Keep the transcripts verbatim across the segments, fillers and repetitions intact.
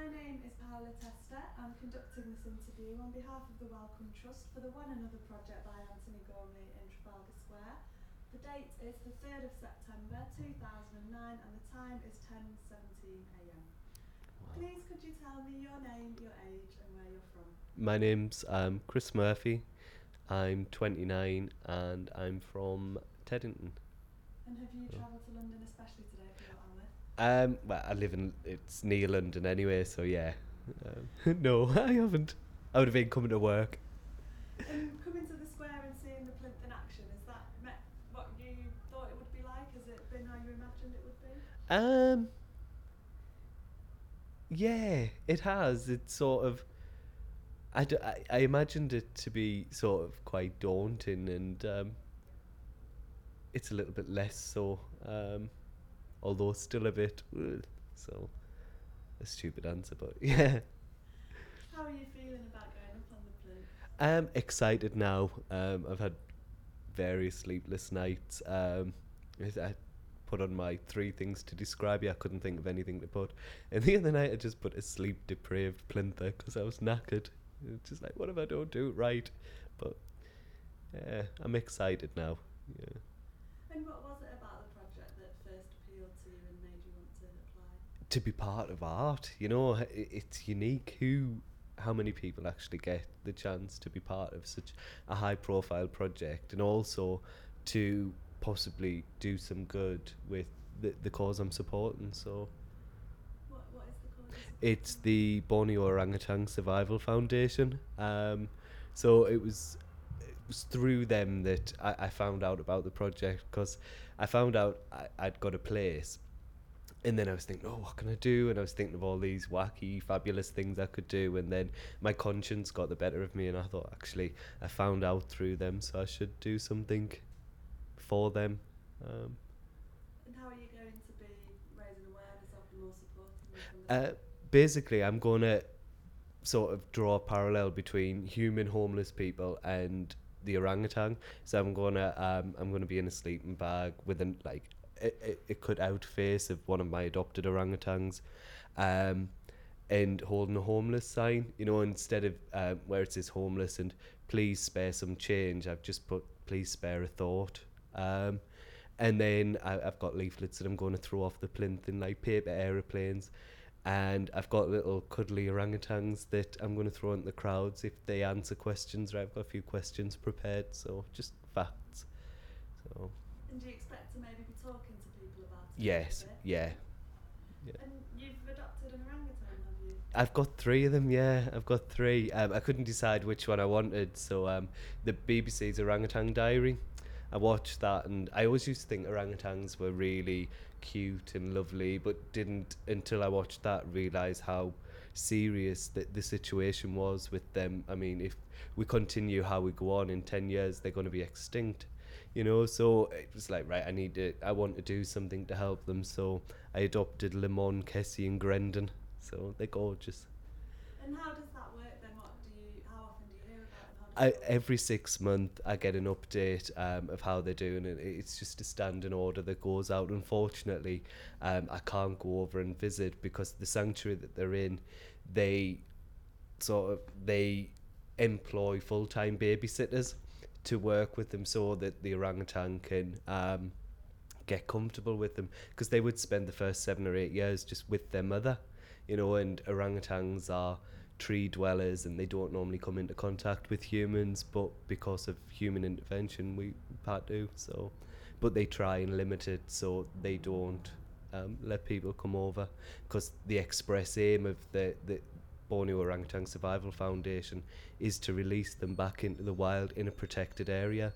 My name is Paola Testa. I'm conducting this interview on behalf of the Wellcome Trust for the One Another project by Anthony Gormley in Trafalgar Square. The date is the third of September two thousand nine and the time is ten seventeen a m. Wow. Please could you tell me your name, your age and where you're from? My name's um, Chris Murphy. I'm twenty-nine and I'm from Teddington. And have you travelled to London especially today for your hour? Um, well, I live in, it's near London anyway, so yeah. Um, no, I haven't. I would have been coming to work. And coming to the square and seeing the plinth in action, is that met what you thought it would be like? Has it been how you imagined it would be? Um, yeah, it has. It's sort of, I, d- I, I imagined it to be sort of quite daunting, and um, it's a little bit less so, um, although still a bit, ugh, so a stupid answer, but yeah. How are you feeling about going up on the plinth? I'm excited now. Um, I've had various sleepless nights. Um, I I put on my three things to describe you. I couldn't think of anything to put. And the other night I just put a sleep deprived plinther because I was knackered. It's just like, what if I don't do it right? But yeah, I'm excited now. Yeah. And what was it about the project that first appealed to you and made you want to apply? To be part of art, you know, i- it's unique. Who, how many people actually get the chance to be part of such a high-profile project, and also to possibly do some good with the the cause I'm supporting. So What What is the cause? it's the Borneo Orangutan Survival Foundation. Um, so it was it was through them that I, I found out about the project, because I found out I, I'd got a place. And then I was thinking, oh, what can I do? And I was thinking of all these wacky, fabulous things I could do. And then my conscience got the better of me, and I thought, actually, I found out through them, so I should do something for them. Um, And how are you going to be raising awareness of them or supporting them from the uh, basically, I'm going to sort of draw a parallel between human homeless people and the orangutan. So I'm gonna um, I'm gonna be in a sleeping bag with an like a, a cut out face of one of my adopted orangutans, um, and holding a homeless sign. You know, instead of um, where it says homeless and please spare some change, I've just put please spare a thought. Um, and then I, I've got leaflets that I'm going to throw off the plinth in like paper aeroplanes, and I've got little cuddly orangutans that I'm going to throw into the crowds if they answer questions. Right, I've got a few questions prepared, so just facts. So And do you expect to maybe be talking to people about it? yes, yeah, yeah. And you've adopted an orangutan, have you? I've got three of them. Yeah, I've got three. Um, I couldn't decide which one I wanted, so um, the B B C's Orangutan Diary. I watched that, and I always used to think orangutans were really cute and lovely, but didn't until I watched that realise how serious the, the situation was with them. I mean, if we continue how we go on, in ten years they're going to be extinct, you know. So it was like, right, I need to, I want to do something to help them. So I adopted Lemon, Kessie, and Grendon. So they're gorgeous. And how does that work then? What do you? How often do you hear about them? How does I, it work? every six months I get an update um, of how they're doing, and it's just a standing order that goes out. Unfortunately, um, I can't go over and visit because the sanctuary that they're in, they sort of they employ full time babysitters to work with them so that the orangutan can um, get comfortable with them, because they would spend the first seven or eight years just with their mother, you know. And orangutans are tree dwellers and they don't normally come into contact with humans, but because of human intervention we part do so. But they try and limit it so they don't um, let people come over, because the express aim of the, the Borneo Orangutan Survival Foundation is to release them back into the wild in a protected area.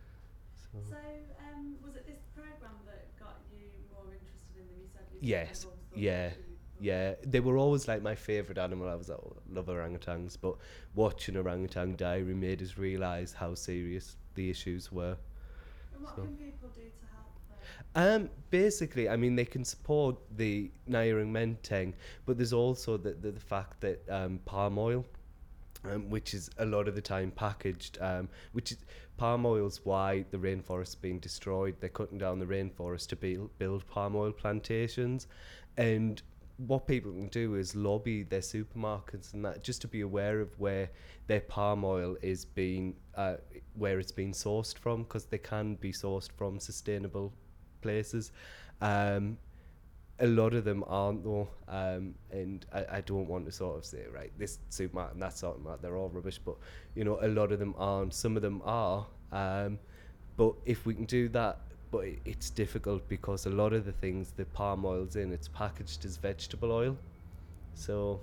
So, So, um, was it this program that got you more interested in them? You said you yes, always thought yeah. that you- Yeah, they were always like my favourite animal. I was like, oh, I love orangutans, but watching Orangutan Diary made us realise how serious the issues were. And what So. can people do to help them? Um, basically, I mean, they can support the Nyering Menteng, but there's also the, the, the fact that um, palm oil, um, which is a lot of the time packaged, um, which is palm oil's why the rainforest's being destroyed. They're cutting down the rainforest to build, build palm oil plantations, and what people can do is lobby their supermarkets and that, just to be aware of where their palm oil is being, uh, where it's being sourced from, because they can be sourced from sustainable places. Um, a lot of them aren't though, um, and I, I don't want to sort of say, right, this supermarket and that supermarket, they're all rubbish, but you know, a lot of them aren't. Some of them are, um, but if we can do that, but it, it's difficult because a lot of the things the palm oil's in, it's packaged as vegetable oil, so.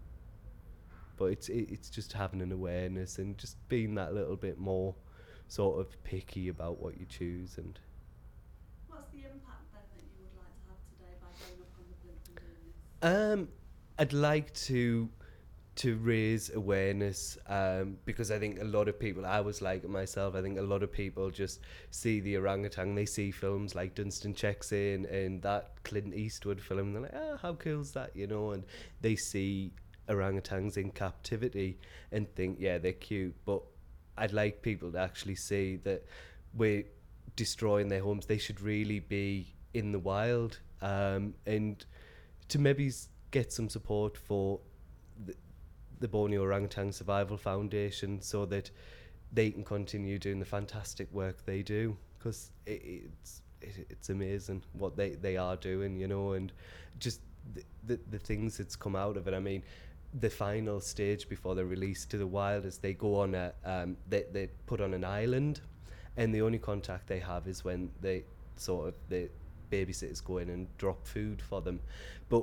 But it's it, it's just having an awareness and just being that little bit more sort of picky about what you choose. And What's the impact then that you would like to have today by going up on the plinth and doing this? um, I'd like to to raise awareness, um, because I think a lot of people, I was like myself, I think a lot of people just see the orangutan, they see films like Dunstan Checks In and that Clint Eastwood film, and they're like, ah, how cool's that, you know, and they see orangutans in captivity and think, yeah, they're cute, but I'd like people to actually see that we're destroying their homes. They should really be in the wild, um, and to maybe s- get some support for the, the Borneo Orangutan Survival Foundation so that they can continue doing the fantastic work they do, because it, it's it, it's amazing what they, they are doing, you know, and just the, the the things that's come out of it. I mean, the final stage before they're released to the wild is they go on a um they they put on an island, and the only contact they have is when they sort of the babysitters go in and drop food for them, but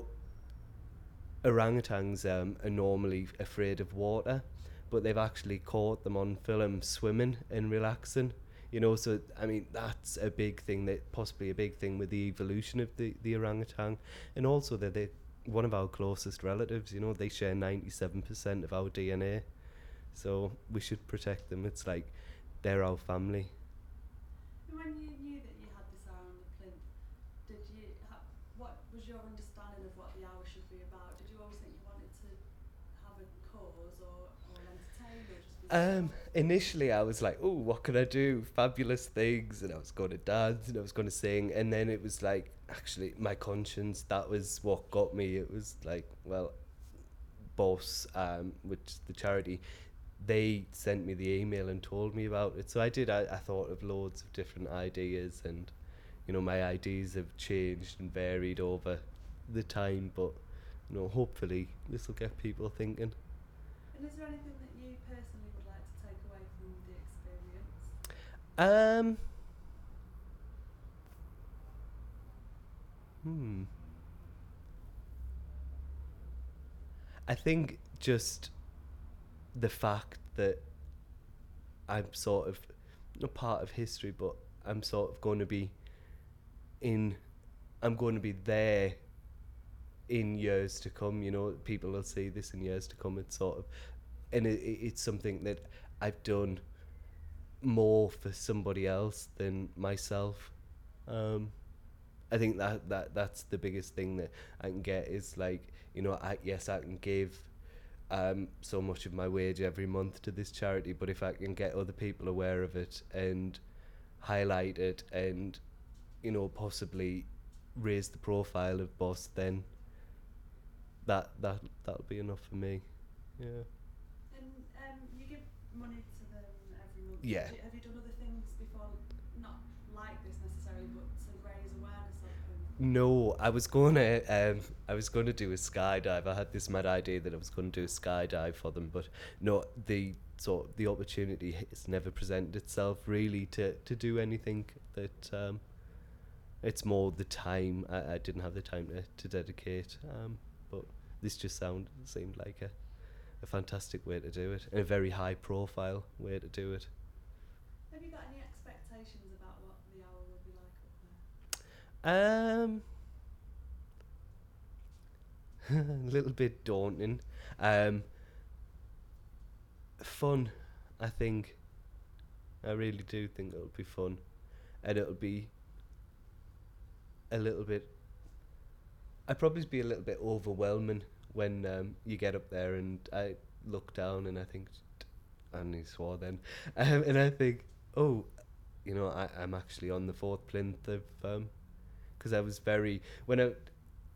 orangutans um, are normally afraid of water, but they've actually caught them on film swimming and relaxing. You know, so I mean that's a big thing, that possibly a big thing with the evolution of the, the orangutan, and also that they're one of our closest relatives. You know, they share ninety-seven percent of our D N A, so we should protect them. It's like they're our family. When you knew that you had this hour on the plinth, did you ha- what was your understanding of what the hour should be about? Did you always think you wanted to have a cause or, or entertain or just be Um, yourself? initially I was like, oh, what could I do? Fabulous things, and I was going to dance and I was going to sing, and then it was like, actually, my conscience, that was what got me. It was like, well, Boss, um, which the charity, they sent me the email and told me about it. So I did. I, I thought of loads of different ideas, and you know, my ideas have changed and varied over the time. But you know, hopefully, this will get people thinking. And is there anything that you personally would like to take away from the experience? Um. Hmm. I think just the fact that I'm sort of not part of history, but I'm sort of going to be in. I'm going to be there in years to come. You know, people will see this in years to come. It's sort of, and it, it- it's something that I've done more for somebody else than myself. Um, I think that, that that's the biggest thing that I can get is like, you know, I, yes, I can give um, so much of my wage every month to this charity, but if I can get other people aware of it and highlight it and, you know, possibly raise the profile of Boss, then that that that'll be enough for me. Yeah. And um, you give money to them every month. Yeah. Have you, have you done other things before, not like this necessarily, but to raise awareness of them? No, I was gonna um I was gonna do a skydive. I had this mad idea that I was gonna do a skydive for them, but no, the sort the opportunity has never presented itself really to, to do anything that um it's more the time. I, I didn't have the time to, to dedicate. Um but this just sounded seemed like a, a fantastic way to do it, and a very high profile way to do it. Have you got any expectations about what the hour will be like up there? Um a little bit daunting. Um fun, I think. I really do think it'll be fun, and it'll be a little bit. I'd probably be a little bit overwhelming when um, you get up there and I look down and I think, and he swore then, um, and I think, oh, you know, I, I'm actually on the fourth plinth of, um, because I was very when I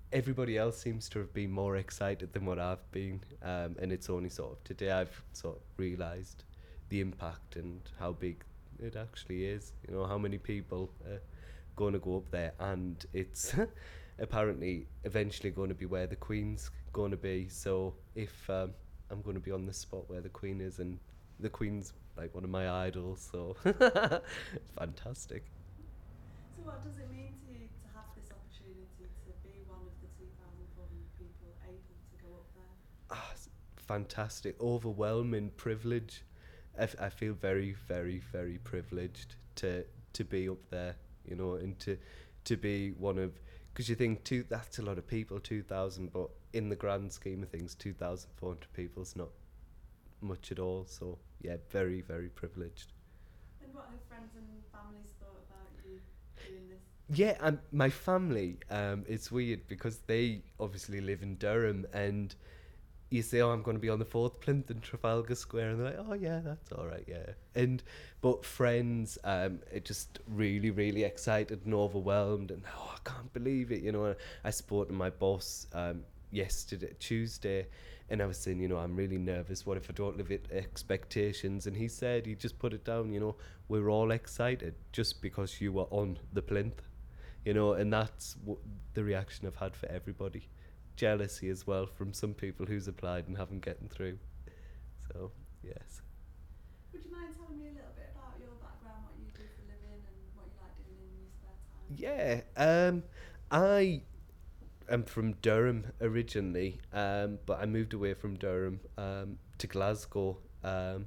everybody else seems to have been more excited than what I've been, um, and it's only sort of today I've sort of realised the impact and how big it actually is. You know, how many people are going to go up there, and it's apparently eventually going to be where the Queen's going to be. So if um, I'm going to be on the spot where the Queen is, and the Queen's like one of my idols, so fantastic. So what does it mean to you to have this opportunity to be one of the two thousand four hundred people able to go up there? Ah, s- fantastic, overwhelming privilege. I, f- I feel very, very, very privileged to to be up there, you know, and to to be one of, because you think two that's a lot of people, two thousand, but in the grand scheme of things, two thousand four hundred people is not much at all. So yeah, very, very privileged. And what have friends and families thought about you doing this? Yeah, and my family, um, it's weird because they obviously live in Durham, and you say, "Oh, I'm going to be on the fourth plinth in Trafalgar Square," and they're like, "Oh yeah, that's all right, yeah." And but friends, um, are just really, really excited and overwhelmed, and oh, I can't believe it, you know. I spoke to my boss um yesterday, Tuesday, and I was saying, you know, I'm really nervous. What if I don't live at expectations? And he said, he just put it down, you know, we're all excited just because you were on the plinth, you know, and that's w- the reaction I've had for everybody. Jealousy as well from some people who's applied and haven't gotten through. So yes. Would you mind telling me a little bit about your background, what you do for a living, and what you like doing in your spare time? Yeah. Um, I am from Durham originally, um, but I moved away from Durham um, to Glasgow, um,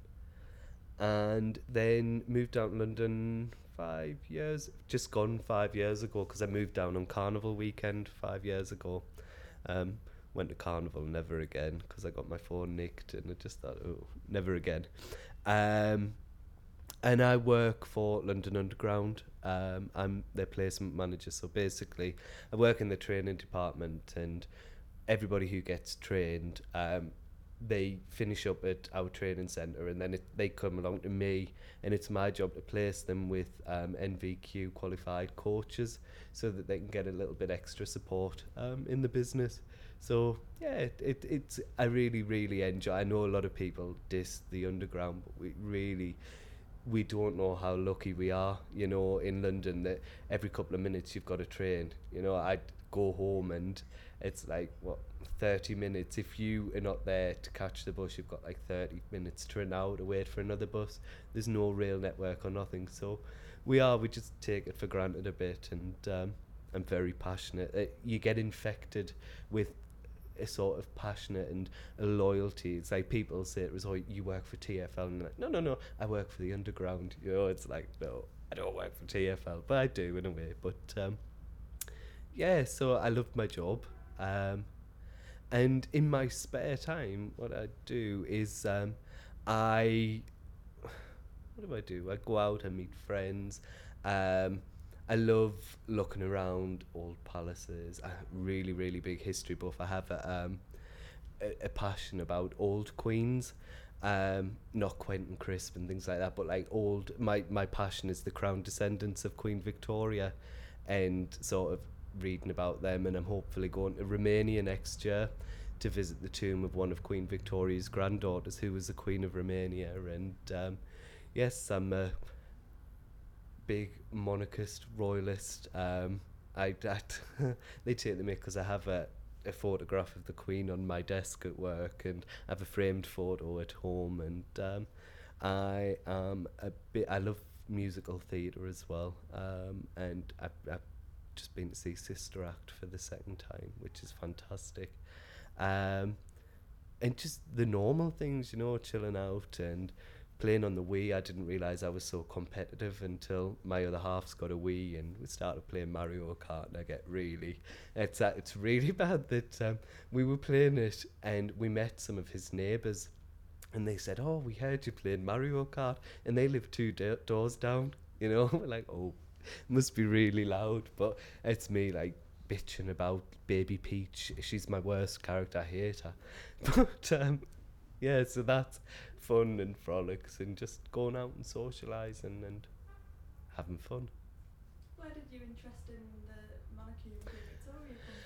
and then moved down to London five years, just gone five years ago, because I moved down on Carnival weekend five years ago. Um, went to Carnival, never again, because I got my phone nicked, and I just thought, oh, never again. Um, and I work for London Underground. Um, I'm their placement manager, so basically, I work in the training department, and everybody who gets trained, um, they finish up at our training centre, and then it, they come along to me, and it's my job to place them with um, N V Q qualified coaches, so that they can get a little bit extra support um, in the business. So yeah, it, it it's I really, really enjoy. I know a lot of people diss the underground, but we really, we don't know how lucky we are, you know, in London, that every couple of minutes you've got a train. You know, I'd go home and it's like, what, thirty minutes. If you are not there to catch the bus, you've got like thirty minutes to an hour to wait for another bus. There's no rail network or nothing. So we are, we just take it for granted a bit, and um, I'm very passionate. Uh, you get infected with a sort of passionate and a loyalty. It's like people say it was, oh, you work for T F L, and like, no, no, no, I work for the underground. You know, it's like, no, I don't work for T F L, but I do in a way. But um, yeah, so I love my job, um, and in my spare time, what I do is um, I what do I do? I go out, I meet friends. Um, I love looking around old palaces. I'm really, really big history buff. I have a, um, a, a passion about old queens, um, not Quentin Crisp and things like that, but like old. My my passion is the crown descendants of Queen Victoria, and sort of reading about them. And I'm hopefully going to Romania next year to visit the tomb of one of Queen Victoria's granddaughters, who was the Queen of Romania. And um, yes, I'm a big monarchist, royalist. Um, I, I they take the mick because I have a, a photograph of the Queen on my desk at work, and I have a framed photo at home. And um, I am a bit. I love musical theatre as well, um, and I, I've just been to see Sister Act for the second time, which is fantastic. Um, and just the normal things, you know, chilling out and playing on the Wii. I didn't realise I was so competitive until my other half's got a Wii, and we started playing Mario Kart, and I get really, it's uh, it's really bad that um, we were playing it, and we met some of his neighbours, and they said, "Oh, we heard you playing Mario Kart," and they live two do- doors down. You know, we're like, "Oh, must be really loud," but it's me like bitching about Baby Peach. She's my worst character. I hate her. But um, yeah, so that's fun and frolics and just going out and socialising and having fun. Where did your interest in the monarchy and Queen Victoria come from?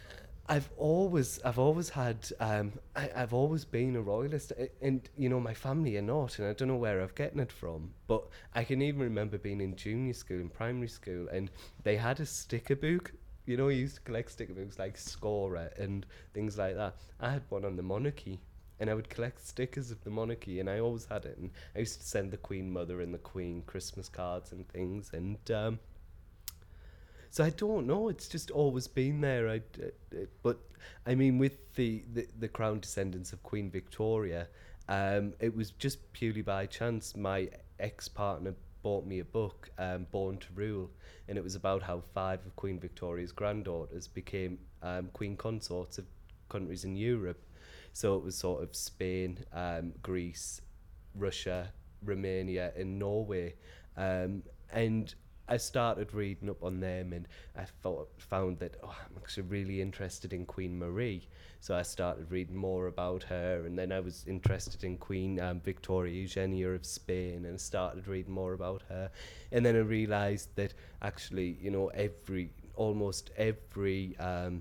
I've always, I've always had, um, I, I've always been a royalist, a- and you know my family are not, and I don't know where I've gotten it from. But I can even remember being in junior school, in primary school, and they had a sticker book. You know, you used to collect sticker books like Scorer and things like that. I had one on the monarchy, and I would collect stickers of the monarchy, and I always had it. And I used to send the Queen Mother and the Queen Christmas cards and things, and um, so I don't know. It's just always been there. I, uh, uh, but I mean, with the, the, the crown descendants of Queen Victoria, um, it was just purely by chance. My ex partner bought me a book, um, Born to Rule, and it was about how five of Queen Victoria's granddaughters became um, queen consorts of countries in Europe. So it was sort of Spain, um, Greece, Russia, Romania, and Norway. Um, and I started reading up on them, and I thought, found that oh, I'm actually really interested in Queen Marie. So I started reading more about her, and then I was interested in Queen um, Victoria Eugenia of Spain, and I started reading more about her. And then I realised that actually, you know, every almost every um,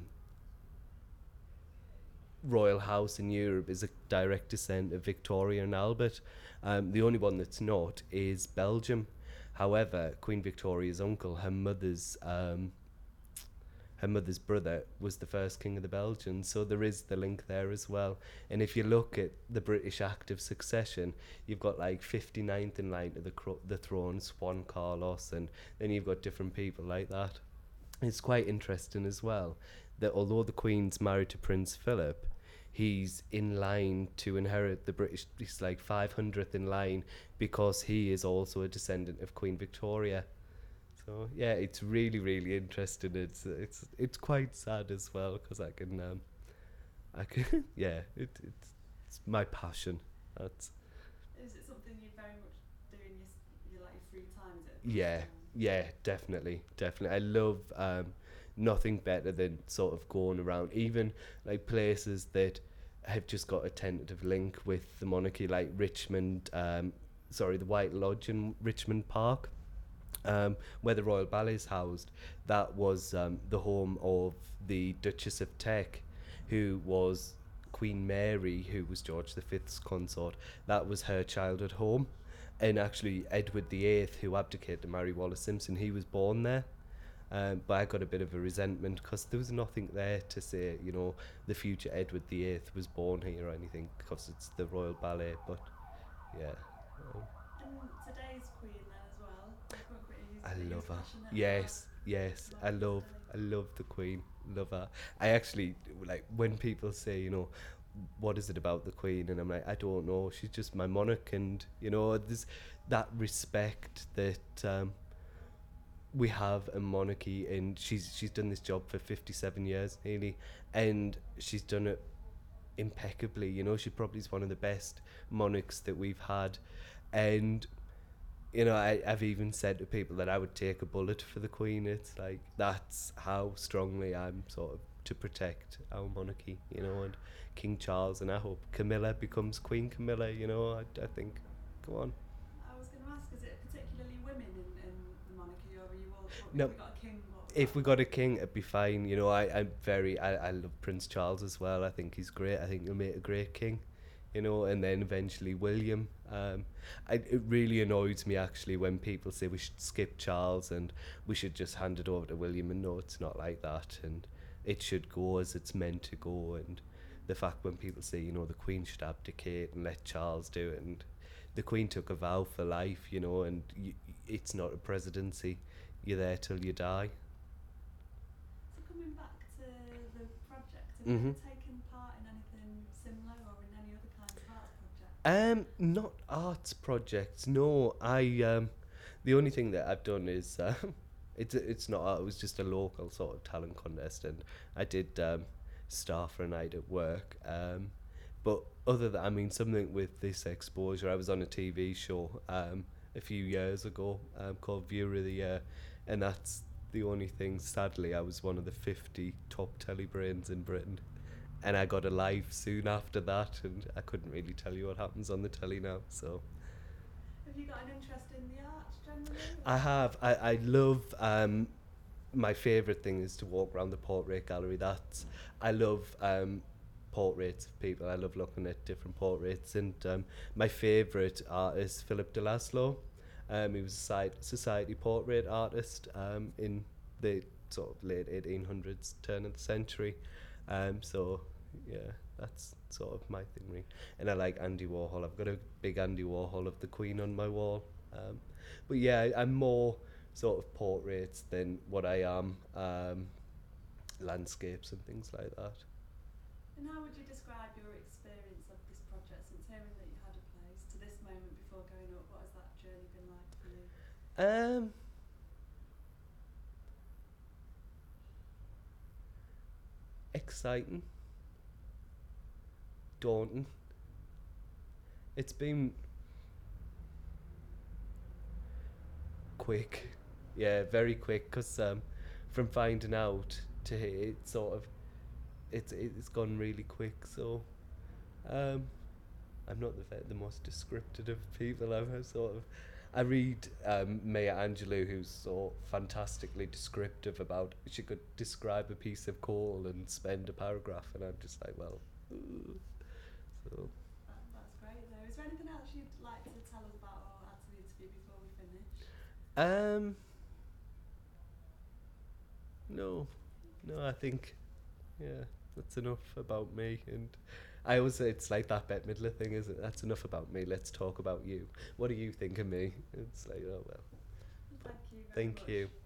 royal house in Europe is a direct descent of Victoria and Albert. Um, the only one that's not is Belgium. However, Queen Victoria's uncle, her mother's um, her mother's brother, was the first king of the Belgians, so there is the link there as well. And if you look at the British Act of Succession, you've got like fifty-ninth in line to the cro- the throne, Juan Carlos, and then you've got different people like that. It's quite interesting as well that although the Queen's married to Prince Philip, he's in line to inherit the British, he's like five hundredth in line because he is also a descendant of Queen Victoria. So yeah, it's really, really interesting. It's it's it's quite sad as well because I can um I can yeah it it's, it's my passion. That's Is it something you very much do in your, s- your like your free time? Is it? yeah yeah definitely definitely. I love um nothing better than sort of going around even like places that have just got a tentative link with the monarchy, like Richmond, um sorry, the White Lodge in Richmond Park, um, where the Royal Ballet is housed. That was um, the home of the Duchess of Teck, who was Queen Mary, who was George the Fifth's consort. That was her childhood home. And actually, Edward the Eighth, who abdicated to marry Wallace Simpson, he was born there. Um, but I got a bit of a resentment because there was nothing there to say, you know, the future Edward the Eighth was born here or anything because it's the Royal Ballet. But yeah. Um, And today's queen then as well, the current queen, who's I are you as love her. passionate about Yes, yes. I about love, today? I love the Queen. Love her. I actually like when people say, you know, what is it about the Queen, and I'm like, I don't know. She's just my monarch, and you know, there's that respect that um, we have a monarchy, and she's she's done this job for fifty-seven years nearly, and she's done it impeccably. You know, she probably is one of the best monarchs that we've had, and you know, I, I've even said to people that I would take a bullet for the Queen. It's like, that's how strongly I'm sort of to protect our monarchy, you know, and King Charles, and I hope Camilla becomes Queen Camilla, you know, I, I think, go on. I was going to ask, is it particularly women in, in the monarchy, or are you all? What, No, if we got a king, what would if that we look got a like? king, it'd be fine, you know, I, I'm very, I, I love Prince Charles as well. I think he's great. I think he'll make a great king, you know, and then eventually William. Um, I, it really annoys me actually when people say we should skip Charles and we should just hand it over to William, and no, it's not like that, and it should go as it's meant to go. And the fact when people say, you know, the Queen should abdicate and let Charles do it, and the Queen took a vow for life, you know, and y- it's not a presidency. You're there till you die. So coming back to the project, have you Mhm. ever taken part in anything similar or in any other kinds of arts projects? Um, not arts projects. No, I um, the only thing that I've done is um, it's it's not art. It was just a local sort of talent contest, and I did um, star for a night at work. Um, but other than, I mean, something with this exposure, I was on a T V show um a few years ago um called Viewer of the Year, and that's the only thing. Sadly, I was one of the fifty top telly brains in Britain, and I got a live soon after that, and I couldn't really tell you what happens on the telly now. So Have you got an interest in the arts generally? I Or? have, I, I love um, my favourite thing is to walk around the portrait gallery. That's I love um, portraits of people. I love looking at different portraits, and um, my favourite artist, Philip de Laszlo. Um, he was a sci- society portrait artist um, in the sort of late eighteen hundreds, turn of the century. Um, so yeah, that's sort of my thing, really. And I like Andy Warhol. I've got a big Andy Warhol of the Queen on my wall. Um, but yeah, I, I'm more sort of portraits than what I am um, landscapes and things like that. And how would you describe your experience of this project since hearing that you had a place to this moment before going up? What has that journey been like for you? Um, exciting, daunting. It's been quick, yeah, very quick. Cause um, from finding out to it sort of, it's it's gone really quick. So, um, I'm not the ve- the most descriptive of people. I'm a sort of, I read um, Maya Angelou, who's so fantastically descriptive about. She could describe a piece of coal and spend a paragraph, and I'm just like, well, ooh. So. That, that's great though. Is there anything else you'd like to tell us about or add to the interview before we finish? Um. No, no, I think, yeah, that's enough about me. And I always say it's like that Bette Midler thing, isn't it? That's enough about me. Let's talk about you. What do you think of me? It's like, oh well. Thank you very Thank much. you.